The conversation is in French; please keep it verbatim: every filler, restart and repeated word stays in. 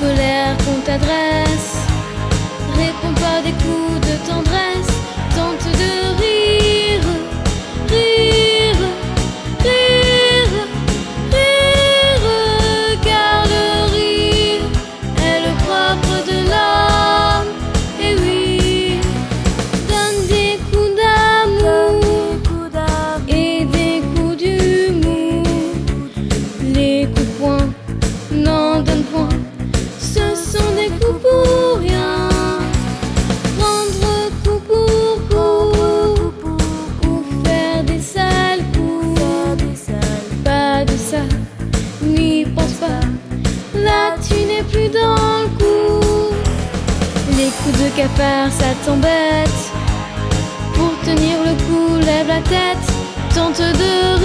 colère qu'on t'adresse. Réponds pas des coups de tendresse, tente de rire, rire, rire, rire, car le rire est le propre de l'homme. Et oui, donne des coups d'amour et des coups d'humour. Les coups de poing n'en donnent point, ce sont des coups pour rien. Prendre coup pour coup ou faire des sales coups, pas de ça, n'y pense pas, là tu n'es plus dans le coup. Les coups de cafard ça t'embête, pour tenir le coup lève la tête, tente de